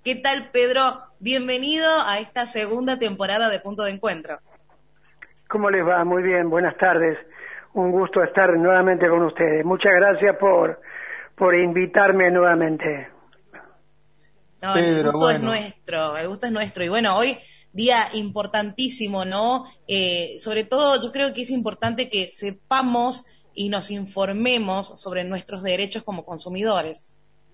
¿Qué tal, Pedro? Bienvenido a esta segunda temporada de Punto de Encuentro. ¿Cómo les va? Muy bien, buenas tardes. Un gusto estar nuevamente con ustedes. Muchas gracias por invitarme nuevamente. No, el gusto es nuestro, el gusto es nuestro. Y bueno, hoy día importantísimo, ¿no? Sobre todo yo creo que es importante que sepamos y nos informemos sobre nuestros derechos como consumidores.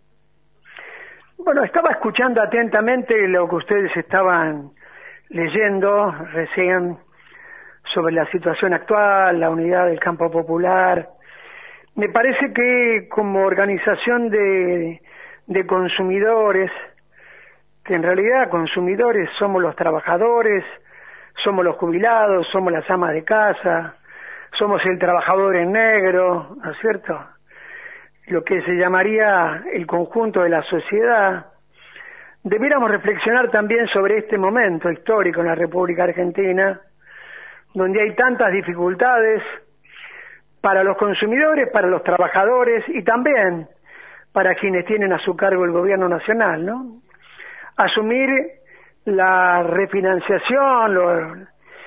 Bueno, estaba escuchando atentamente lo que ustedes estaban leyendo recién sobre la situación actual, la unidad del campo popular. Me parece que como organización de consumidores, que en realidad consumidores somos los trabajadores, somos los jubilados, somos las amas de casa, somos el trabajador en negro, ¿no es cierto? Lo que se llamaría el conjunto de la sociedad. Debiéramos reflexionar también sobre este momento histórico en la República Argentina, donde hay tantas dificultades para los consumidores, para los trabajadores y también para quienes tienen a su cargo el gobierno nacional, ¿no? Asumir la refinanciación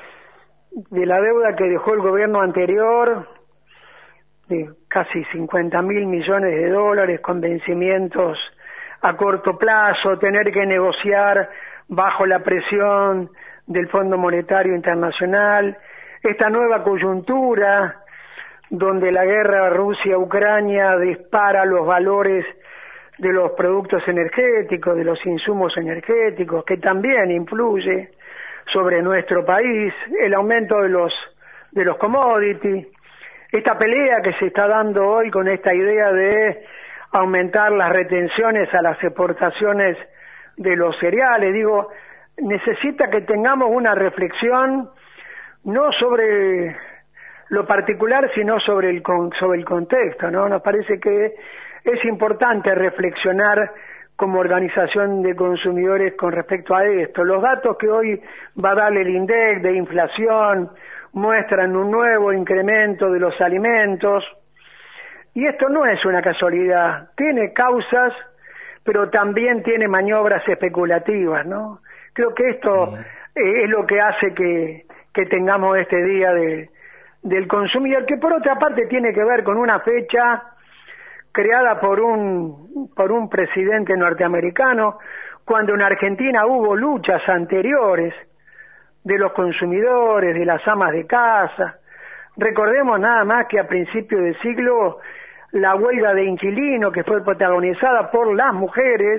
de la deuda que dejó el gobierno anterior, de casi 50.000 millones de dólares con vencimientos a corto plazo, tener que negociar bajo la presión del Fondo Monetario Internacional, esta nueva coyuntura donde la guerra Rusia-Ucrania dispara los valores de los productos energéticos, de los insumos energéticos, que también influye sobre nuestro país, el aumento de los commodities, esta pelea que se está dando hoy con esta idea de aumentar las retenciones a las exportaciones de los cereales, digo, necesita que tengamos una reflexión no sobre lo particular, sino sobre el contexto, ¿no? Nos parece que es importante reflexionar como organización de consumidores con respecto a esto. Los datos que hoy va a dar el INDEC de inflación muestran un nuevo incremento de los alimentos, y esto no es una casualidad, tiene causas, pero también tiene maniobras especulativas, ¿no? Creo que esto es lo que hace que tengamos este día del consumidor, que por otra parte tiene que ver con una fecha creada por un presidente norteamericano, cuando en Argentina hubo luchas anteriores de los consumidores, de las amas de casa. Recordemos nada más que a principios de siglo la huelga de inquilinos, que fue protagonizada por las mujeres,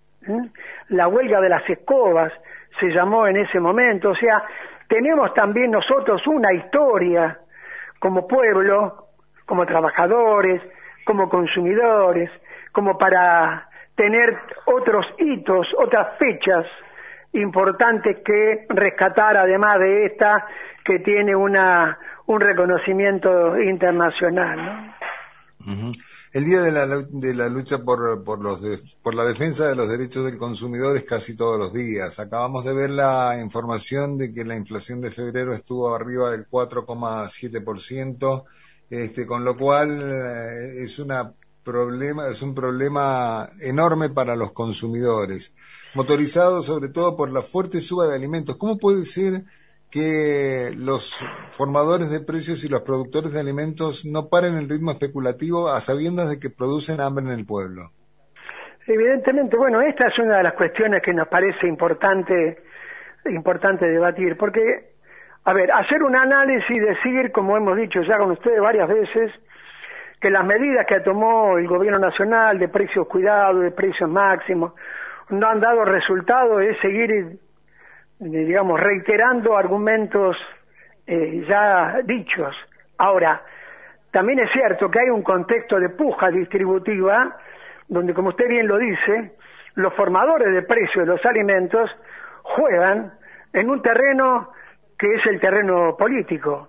la huelga de las escobas se llamó en ese momento. O sea, tenemos también nosotros una historia como pueblo, como trabajadores, como consumidores, como para tener otros hitos, otras fechas importantes que rescatar, además de esta que tiene un reconocimiento internacional, ¿no? El día de la lucha por la defensa de los derechos del consumidor es casi todos los días. Acabamos de ver la información de que la inflación de febrero estuvo arriba del 4,7%, con lo cual es un problema enorme para los consumidores, motorizado sobre todo por la fuerte suba de alimentos. ¿Cómo puede ser que los formadores de precios y los productores de alimentos no paren el ritmo especulativo a sabiendas de que producen hambre en el pueblo? Evidentemente, bueno, esta es una de las cuestiones que nos parece importante debatir, porque, a ver, hacer un análisis y decir, como hemos dicho ya con ustedes varias veces, que las medidas que tomó el gobierno nacional de precios cuidados, de precios máximos, no han dado resultado, es seguir, digamos, reiterando argumentos ya dichos. Ahora, también es cierto que hay un contexto de puja distributiva, donde, como usted bien lo dice, los formadores de precios de los alimentos juegan en un terreno que es el terreno político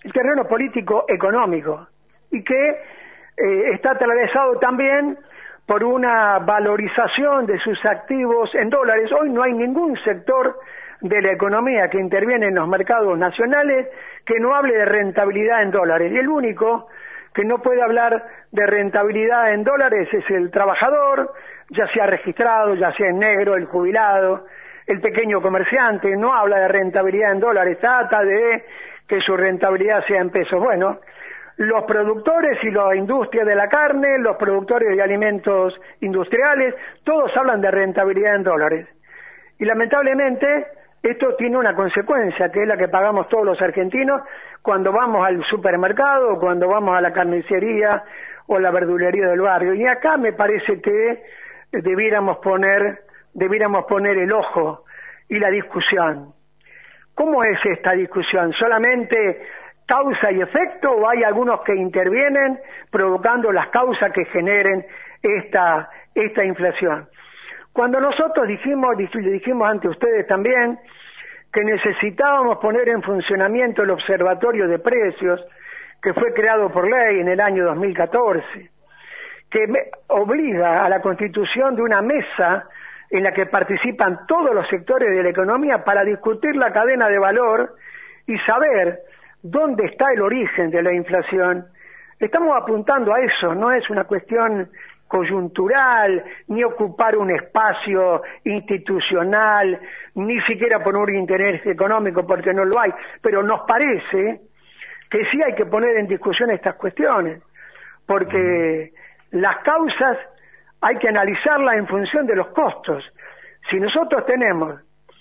económico, y que está atravesado también por una valorización de sus activos en dólares. Hoy no hay ningún sector de la economía que interviene en los mercados nacionales que no hable de rentabilidad en dólares, y el único que no puede hablar de rentabilidad en dólares es el trabajador ya sea registrado, ya sea en negro, el jubilado, el pequeño comerciante, no habla de rentabilidad en dólares, trata de que su rentabilidad sea en pesos. Bueno, los productores y la industria de la carne, los productores de alimentos industriales, todos hablan de rentabilidad en dólares. Y lamentablemente esto tiene una consecuencia, que es la que pagamos todos los argentinos cuando vamos al supermercado, cuando vamos a la carnicería o la verdulería del barrio. Y acá me parece que debiéramos poner el ojo y la discusión. ¿Cómo es esta discusión? ¿Solamente causa y efecto o hay algunos que intervienen provocando las causas que generen esta inflación? Cuando nosotros le dijimos ante ustedes también que necesitábamos poner en funcionamiento el Observatorio de Precios, que fue creado por ley en el año 2014, que obliga a la constitución de una mesa en la que participan todos los sectores de la economía para discutir la cadena de valor y saber dónde está el origen de la inflación. Estamos apuntando a eso, no es una cuestión coyuntural, ni ocupar un espacio institucional, ni siquiera poner un interés económico porque no lo hay, pero nos parece que sí hay que poner en discusión estas cuestiones, porque las causas hay que analizarlas en función de los costos. Si nosotros tenemos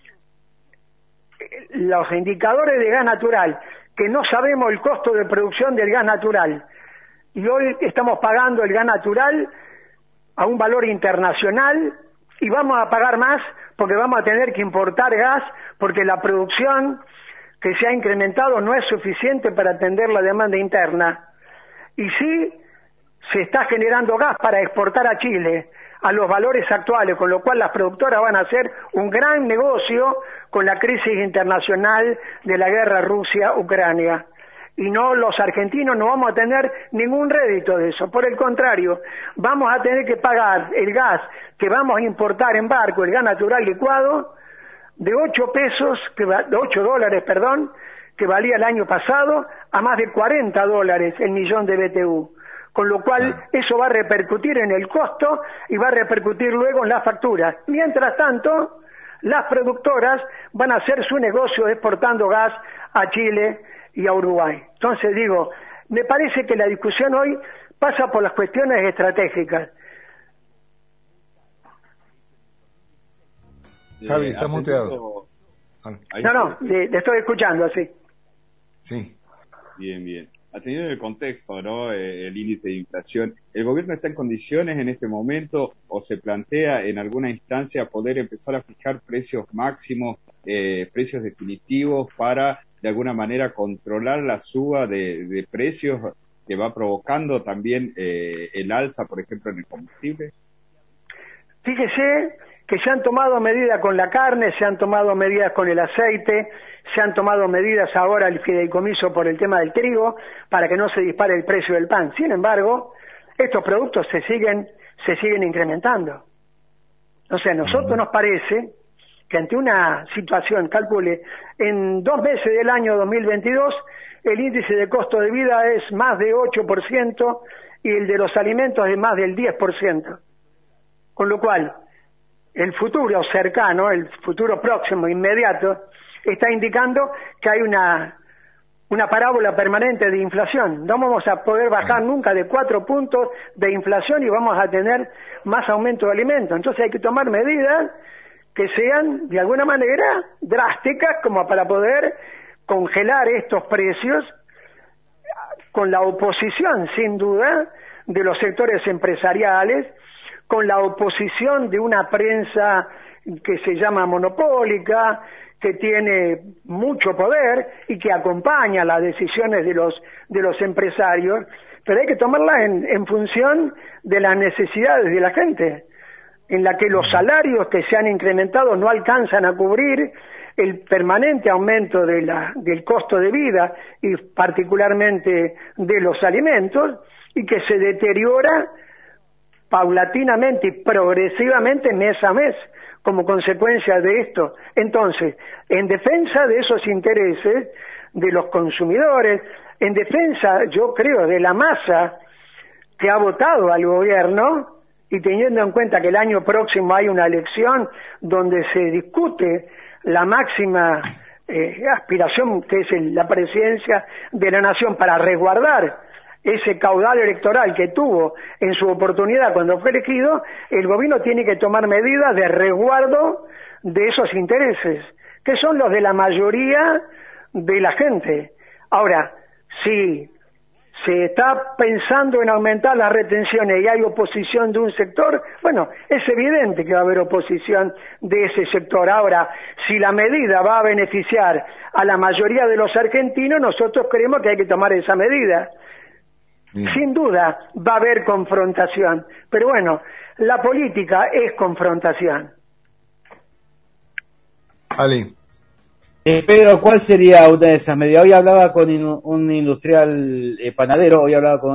los indicadores de gas natural, que no sabemos el costo de producción del gas natural, y hoy estamos pagando el gas natural a un valor internacional y vamos a pagar más porque vamos a tener que importar gas porque la producción que se ha incrementado no es suficiente para atender la demanda interna. Y sí se está generando gas para exportar a Chile a los valores actuales, con lo cual las productoras van a hacer un gran negocio con la crisis internacional de la guerra Rusia-Ucrania. Y no, los argentinos no vamos a tener ningún rédito de eso. Por el contrario, vamos a tener que pagar el gas que vamos a importar en barco, el gas natural licuado, de $8, que valía el año pasado, a más de $40 el millón de BTU. Con lo cual, eso va a repercutir en el costo y va a repercutir luego en las facturas. Mientras tanto, las productoras van a hacer su negocio exportando gas a Chile y a Uruguay. Entonces digo, me parece que la discusión hoy pasa por las cuestiones estratégicas. Javi, está muteado. No, le estoy escuchando, sí. Sí. Bien. Atendiendo el contexto, ¿no? El índice de inflación, ¿el gobierno está en condiciones en este momento o se plantea en alguna instancia poder empezar a fijar precios máximos, precios definitivos para de alguna manera controlar la suba de precios que va provocando también el alza, por ejemplo, en el combustible? Fíjese que se han tomado medidas con la carne, se han tomado medidas con el aceite, se han tomado medidas ahora el fideicomiso por el tema del trigo para que no se dispare el precio del pan. Sin embargo, estos productos se siguen incrementando. O sea, a nosotros nos parece que ante una situación, calcule, en 2 meses del año 2022, el índice de costo de vida es más de 8% y el de los alimentos es más del 10%. Con lo cual, el futuro cercano, el futuro próximo, inmediato, está indicando que hay una parábola permanente de inflación. No vamos a poder bajar nunca de 4 puntos de inflación y vamos a tener más aumento de alimentos. Entonces hay que tomar medidas que sean de alguna manera drásticas como para poder congelar estos precios con la oposición, sin duda, de los sectores empresariales, con la oposición de una prensa que se llama monopólica, que tiene mucho poder y que acompaña las decisiones de los empresarios, pero hay que tomarlas en función de las necesidades de la gente, en la que los salarios que se han incrementado no alcanzan a cubrir el permanente aumento del costo de vida y particularmente de los alimentos, y que se deteriora paulatinamente y progresivamente mes a mes como consecuencia de esto. Entonces, en defensa de esos intereses de los consumidores, en defensa, yo creo, de la masa que ha votado al gobierno y teniendo en cuenta que el año próximo hay una elección donde se discute la máxima aspiración, que es la presidencia de la nación, para resguardar ese caudal electoral que tuvo en su oportunidad cuando fue elegido, el gobierno tiene que tomar medidas de resguardo de esos intereses, que son los de la mayoría de la gente. Ahora, si se está pensando en aumentar las retenciones y hay oposición de un sector, bueno, es evidente que va a haber oposición de ese sector. Ahora, si la medida va a beneficiar a la mayoría de los argentinos, nosotros creemos que hay que tomar esa medida. Bien. Sin duda va a haber confrontación, pero bueno, la política es confrontación. Ali. Pedro, ¿cuál sería una de esas medidas? Hoy hablaba con un industrial panadero,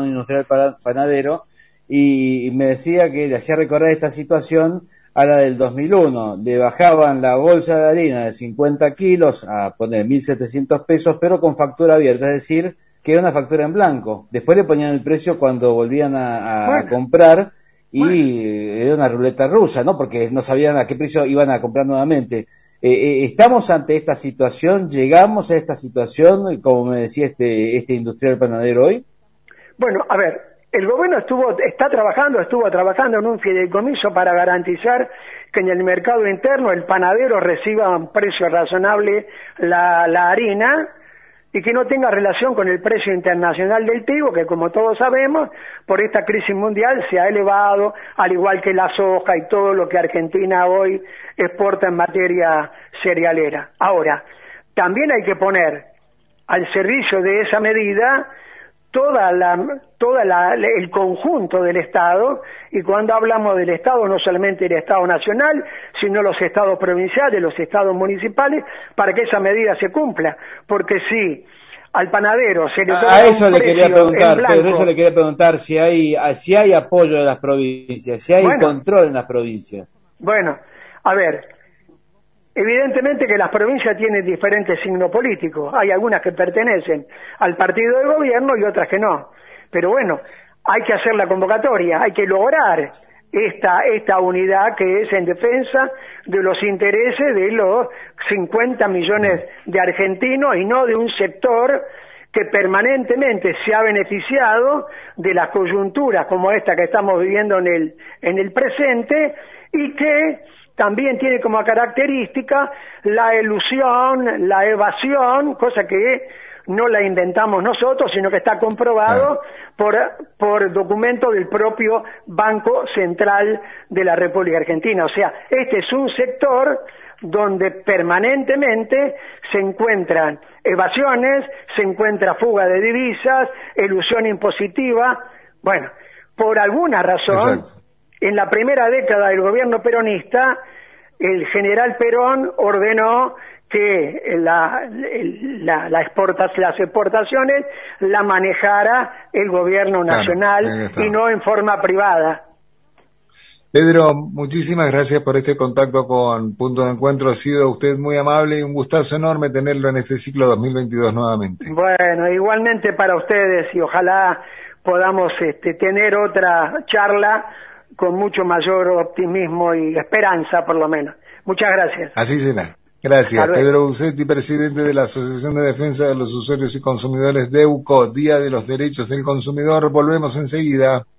y me decía que le hacía recordar esta situación a la del 2001. Le bajaban la bolsa de harina de 50 kilos a poner 1.700 pesos, pero con factura abierta, es decir, que era una factura en blanco. Después le ponían el precio cuando volvían a comprar y era una ruleta rusa, ¿no? Porque no sabían a qué precio iban a comprar nuevamente. ¿Estamos ante esta situación? ¿Llegamos a esta situación, como me decía este industrial panadero hoy? Bueno, a ver, el gobierno estuvo trabajando en un fideicomiso para garantizar que en el mercado interno el panadero reciba a un precio razonable la harina y que no tenga relación con el precio internacional del trigo, que como todos sabemos, por esta crisis mundial se ha elevado, al igual que la soja y todo lo que Argentina hoy exporta en materia cerealera. Ahora, también hay que poner al servicio de esa medida el conjunto del Estado, y cuando hablamos del Estado, no solamente el Estado nacional, sino los estados provinciales, los estados municipales, para que esa medida se cumpla, porque si al panadero se le a eso le quería preguntar, Pedro, eso le quería preguntar si hay apoyo de las provincias, si hay control en las provincias. Bueno, a ver, evidentemente que las provincias tienen diferentes signos políticos, hay algunas que pertenecen al partido de gobierno y otras que no, pero bueno, hay que hacer la convocatoria, hay que lograr esta unidad que es en defensa de los intereses de los 50 millones de argentinos y no de un sector que permanentemente se ha beneficiado de las coyunturas como esta que estamos viviendo en el presente, y que también tiene como característica la elusión, la evasión, cosa que no la inventamos nosotros, sino que está comprobado por documento del propio Banco Central de la República Argentina. O sea, este es un sector donde permanentemente se encuentran evasiones, se encuentra fuga de divisas, elusión impositiva. Bueno, por alguna razón, en la primera década del gobierno peronista, el general Perón ordenó que las exportaciones la manejara el gobierno nacional y no en forma privada. Pedro, muchísimas gracias por este contacto con Punto de Encuentro. Ha sido usted muy amable y un gustazo enorme tenerlo en este ciclo 2022 nuevamente. Bueno, igualmente para ustedes, y ojalá podamos tener otra charla con mucho mayor optimismo y esperanza, por lo menos. Muchas gracias. Así será. Gracias. Pedro Bucetti, presidente de la Asociación de Defensa de los Usuarios y Consumidores de DEUCO, Día de los Derechos del Consumidor. Volvemos enseguida.